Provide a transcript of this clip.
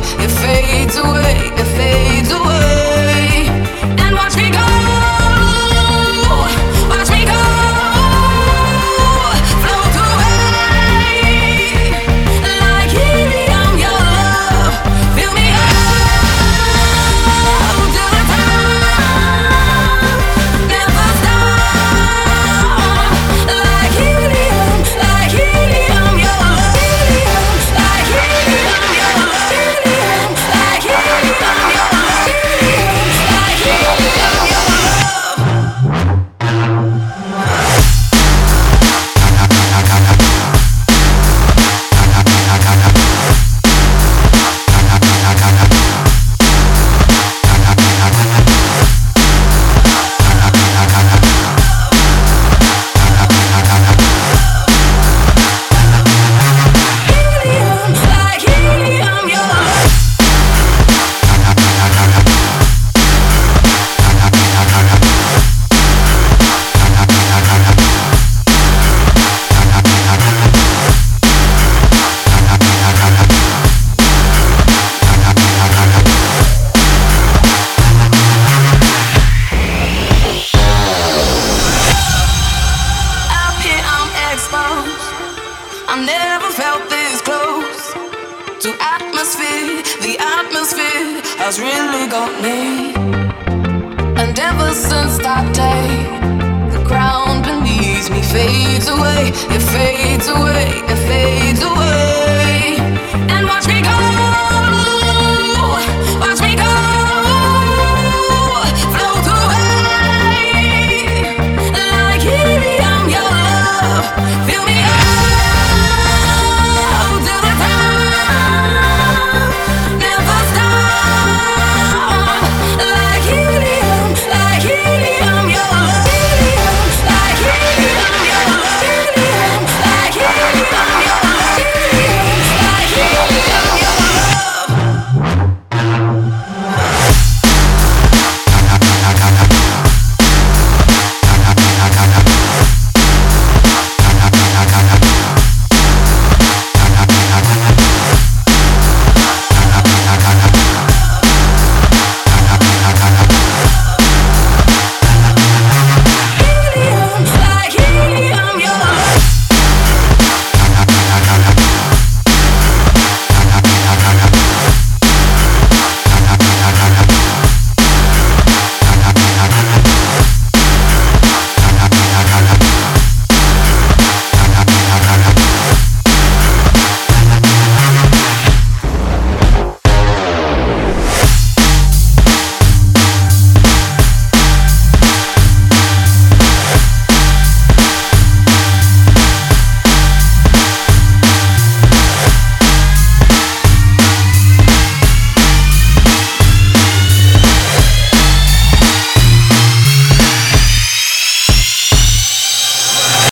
it fades away, it fades away. And watch me go, watch me go, float away like helium. Your love, fill me up till the time never stop. Like helium, like helium. Your love, helium, like helium. Your love, helium, like helium. Your love, helium, like helium. Your helium, like helium. Your love. Out here I'm exposed. I never felt this close to atmosphere. The atmosphere has really got me. And ever since that day, the ground beneath me fades away. It fades away. It fades away.